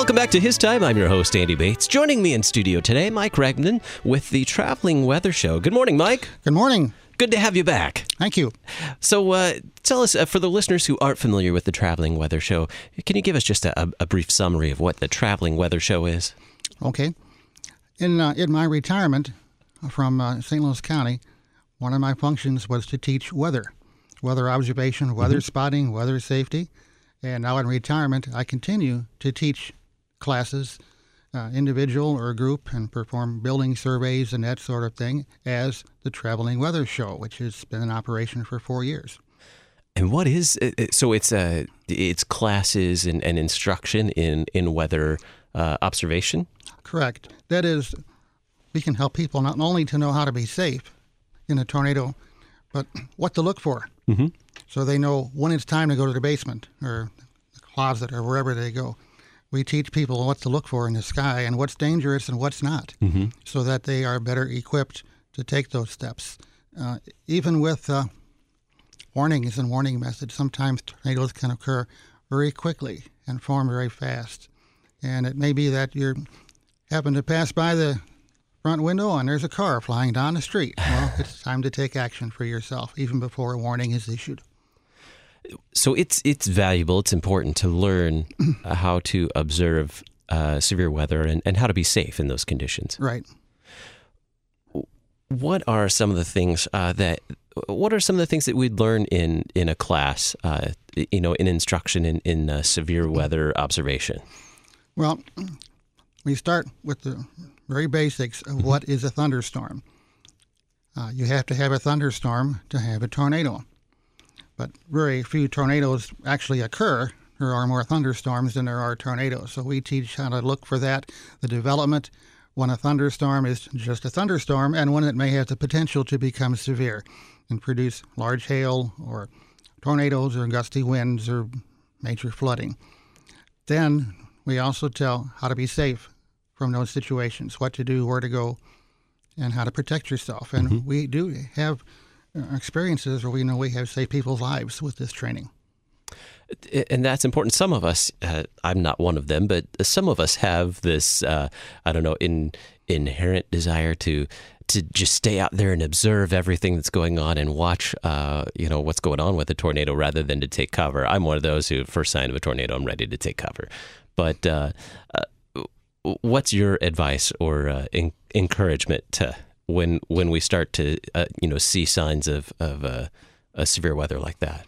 Welcome back to His Time. I'm your host, Andy Bates. Joining me in studio today, Mike Regnan with the Traveling Weather Show. Good morning, Mike. Good morning. Good to have you back. Thank you. So tell us, for the listeners who aren't familiar with the Traveling Weather Show, can you give us just a brief summary of what the Traveling Weather Show is? Okay. In my retirement from St. Louis County, one of my functions was to teach weather observation, weather spotting, weather safety. And now in retirement, I continue to teach classes, individual or group, and perform building surveys and that sort of thing as the Traveling Weather Show, which has been in operation for 4 years. And what is so? It's classes and instruction in weather observation. Correct. That is, we can help people not only to know how to be safe in a tornado, but what to look for. Mm-hmm. So they know when it's time to go to the basement or the closet or wherever they go. We teach people what to look for in the sky and what's dangerous and what's not, so that they are better equipped to take those steps. Even with warnings and warning methods, sometimes tornadoes can occur very quickly and form very fast. And it may be that you happen to pass by the front window and there's a car flying down the street. Well, it's time to take action for yourself, even before a warning is issued. So it's valuable, it's important to learn how to observe severe weather and how to be safe in those conditions. Right. What are some of the things that we'd learn in a class, in instruction in severe weather observation? Well, we start with the very basics of what is a thunderstorm. You have to have a thunderstorm to have a tornado. But very few tornadoes actually occur. There are more thunderstorms than there are tornadoes. So we teach how to look for that, the development, when a thunderstorm is just a thunderstorm and when it may have the potential to become severe and produce large hail or tornadoes or gusty winds or major flooding. Then we also tell how to be safe from those situations, what to do, where to go, and how to protect yourself. And we do have experiences where we know we have saved people's lives with this training. And that's important. Some of us, I'm not one of them, but some of us have this, inherent desire to just stay out there and observe everything that's going on and watch, what's going on with a tornado rather than to take cover. I'm one of those who, first sign of a tornado, I'm ready to take cover. But what's your advice or encouragement to when we start to see signs of a severe weather like that?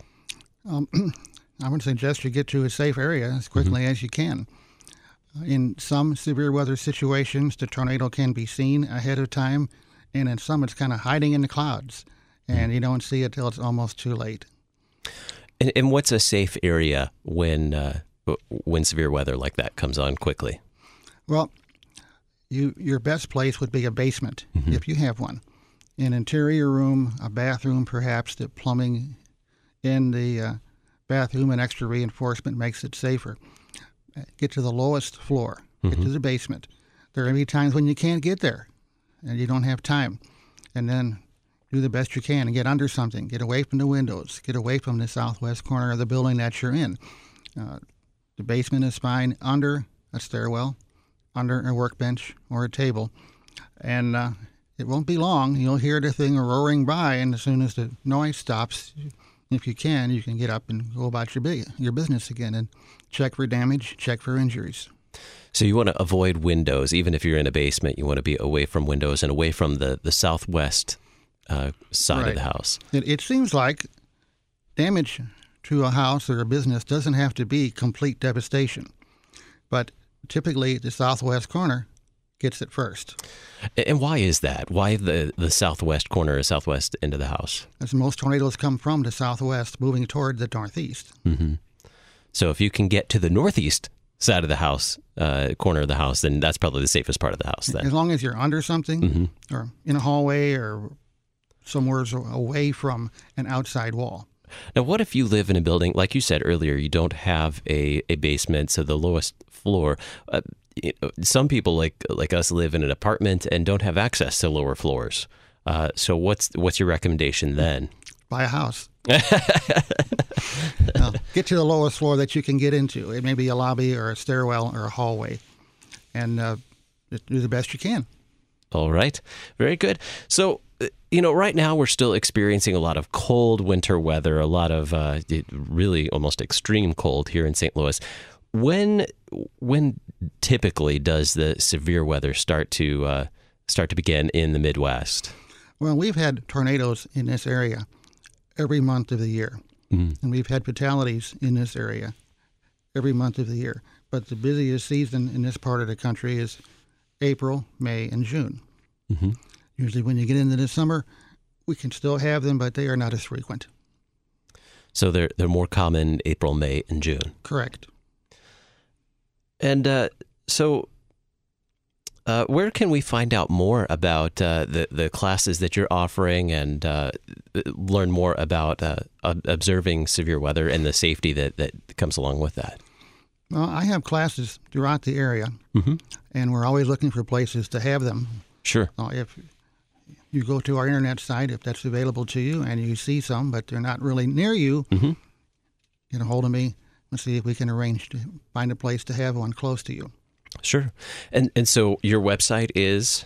I would suggest you get to a safe area as quickly as you can. In some severe weather situations, the tornado can be seen ahead of time, and in some it's kind of hiding in the clouds, and you don't see it till it's almost too late. And what's a safe area when severe weather like that comes on quickly? Well, your best place would be a basement, if you have one. An interior room, a bathroom, perhaps the plumbing in the bathroom and extra reinforcement makes it safer. Get to the lowest floor. Get to the basement. There may be times when you can't get there and you don't have time. And then do the best you can and get under something. Get away from the windows. Get away from the southwest corner of the building that you're in. The basement is fine under a stairwell, under a workbench or a table. And it won't be long. You'll hear the thing roaring by, and as soon as the noise stops, if you can get up and go about your business again and check for damage, check for injuries. So you want to avoid windows. Even if you're in a basement, you want to be away from windows and away from the southwest side of the house. It seems like damage to a house or a business doesn't have to be complete devastation. But typically the southwest corner gets it first. And why is that? Why the southwest corner or southwest end of the house? As most tornadoes come from the southwest, moving toward the northeast. So if you can get to the northeast side of the house, corner of the house, then that's probably the safest part of the house then. As long as you're under something or in a hallway or somewhere away from an outside wall. Now, what if you live in a building, like you said earlier, you don't have a basement, so the lowest floor. Some people like us live in an apartment and don't have access to lower floors. So what's your recommendation then? buy a house. Get to the lowest floor that you can get into. It may be a lobby or a stairwell or a hallway, and do the best you can. All right. Very good. So, right now we're still experiencing a lot of cold winter weather, a lot of really almost extreme cold here in St. Louis. When typically does the severe weather start to begin in the Midwest? Well, we've had tornadoes in this area every month of the year, and we've had fatalities in this area every month of the year. But the busiest season in this part of the country is April, May, and June. Mm-hmm. Usually when you get into the summer, we can still have them, but they are not as frequent. So they're more common April, May, and June. Correct. And where can we find out more about the classes that you're offering and learn more about observing severe weather and the safety that comes along with that? Well, I have classes throughout the area, and we're always looking for places to have them. Sure. If you go to our internet site, if that's available to you, and you see some, but they're not really near you, get a hold of me and see if we can arrange to find a place to have one close to you. Sure. And so your website is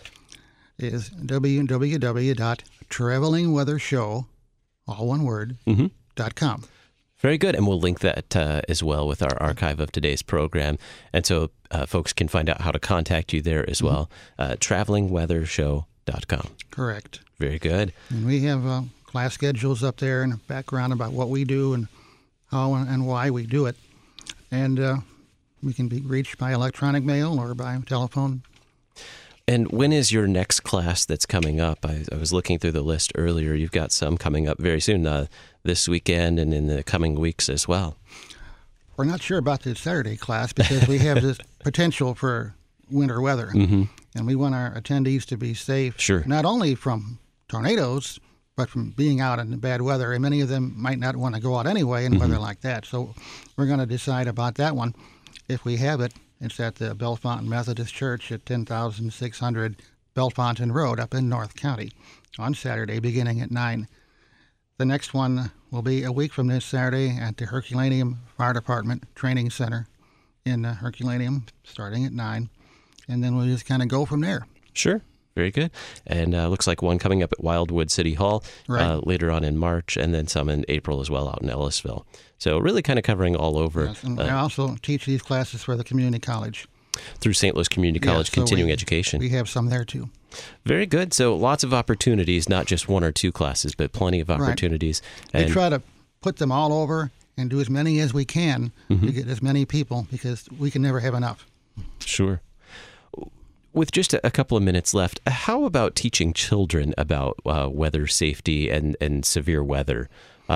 www.travelingweathershow, all one word, .com. Very good. And we'll link that as well with our archive of today's program. And so folks can find out how to contact you there as well. Travelingweathershow.com. Correct. Very good. And we have class schedules up there and a background about what we do and how and why we do it. And we can be reached by electronic mail or by telephone. And when is your next class that's coming up? I was looking through the list earlier. You've got some coming up very soon, this weekend and in the coming weeks as well. We're not sure about the Saturday class because we have this potential for winter weather. And we want our attendees to be safe, not only from tornadoes, but from being out in the bad weather. And many of them might not want to go out anyway in weather like that. So we're going to decide about that one. If we have it, it's at the Bellefontaine Methodist Church at 10,600 Bellefontaine Road up in North County on Saturday beginning at 9. The next one will be a week from this Saturday at the Herculaneum Fire Department Training Center in Herculaneum starting at 9. And then we'll just kind of go from there. Sure. Very good. And looks like one coming up at Wildwood City Hall later on in March, and then some in April as well out in Ellisville. So really kind of covering all over. Yes, and I also teach these classes for the community college. Through St. Louis Community College Continuing Education. We have some there too. Very good. So lots of opportunities, not just one or two classes, but plenty of opportunities. We try to put them all over and do as many as we can to get as many people because we can never have enough. Sure. With just a couple of minutes left, how about teaching children about weather safety and severe weather?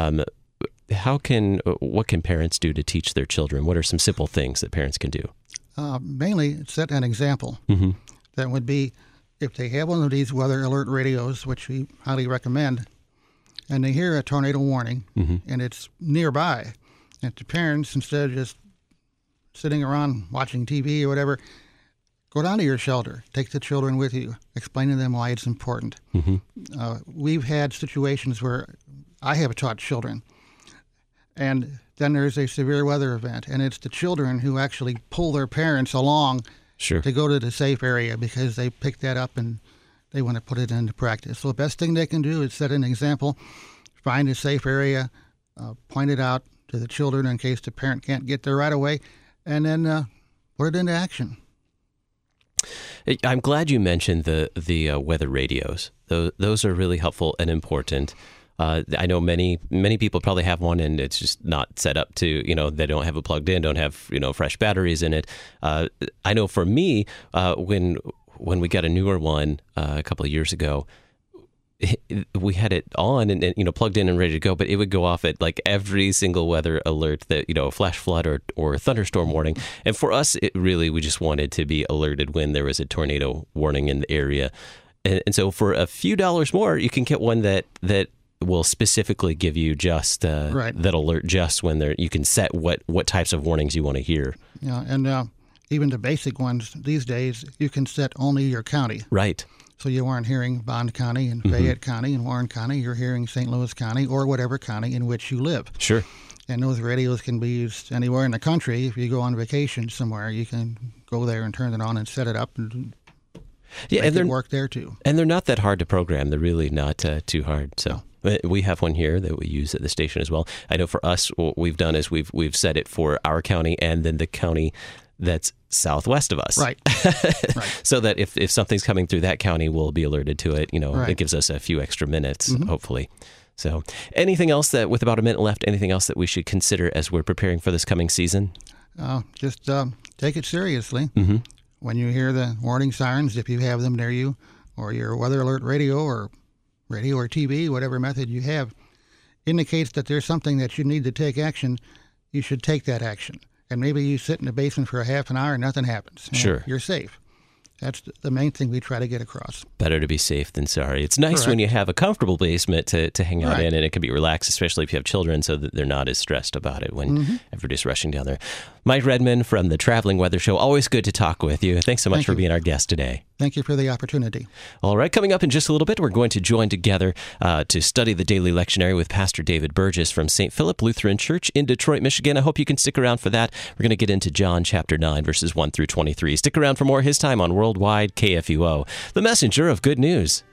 What can parents do to teach their children? What are some simple things that parents can do? Mainly set an example. That would be if they have one of these weather alert radios, which we highly recommend, and they hear a tornado warning and it's nearby, and the parents, instead of just sitting around watching TV or whatever, go down to your shelter, take the children with you, explain to them why it's important. We've had situations where I have taught children, and then there's a severe weather event, and it's the children who actually pull their parents along to go to the safe area because they picked that up and they want to put it into practice. So the best thing they can do is set an example, find a safe area, point it out to the children in case the parent can't get there right away, and then put it into action. I'm glad you mentioned the weather radios. Those are really helpful and important. I know many people probably have one and it's just not set up to, they don't have it plugged in, don't have, fresh batteries in it. I know for me, when we got a newer one a couple of years ago, we had it on and plugged in and ready to go, but it would go off at like every single weather alert that, flash flood or thunderstorm warning. And for us, we just wanted to be alerted when there was a tornado warning in the area. And so for a few dollars more, you can get one that will specifically give you just that alert just when you can set what types of warnings you want to hear. Yeah, and even the basic ones these days, you can set only your county. Right. So you aren't hearing Bond County and Fayette County and Warren County. You're hearing St. Louis County or whatever county in which you live. Sure. And those radios can be used anywhere in the country. If you go on vacation somewhere, you can go there and turn it on and set it up and make it work there too. And they're not that hard to program. They're really not too hard. So we have one here that we use at the station as well. I know for us, what we've done is we've set it for our county and then the county that's southwest of us. Right. So that if something's coming through that county, we'll be alerted to it. Right. It gives us a few extra minutes, hopefully. So anything else with about a minute left, anything else that we should consider as we're preparing for this coming season? Just take it seriously. Mm-hmm. When you hear the warning sirens, if you have them near you, or your weather alert radio or TV, whatever method you have, indicates that there's something that you need to take action, you should take that action. And maybe you sit in the basement for a half an hour and nothing happens. Sure. You're safe. That's the main thing we try to get across. Better to be safe than sorry. It's nice when you have a comfortable basement to hang out in, and it can be relaxed, especially if you have children, so that they're not as stressed about it when everybody's rushing down there. Mike Redman from the Traveling Weather Show. Always good to talk with you. Thanks so much for being our guest today. Thank you for the opportunity. All right, coming up in just a little bit, we're going to join together to study the daily lectionary with Pastor David Burgess from St. Philip Lutheran Church in Detroit, Michigan. I hope you can stick around for that. We're going to get into John chapter 9, verses 1 through 23. Stick around for more his time on Worldwide KFUO, the messenger of good news.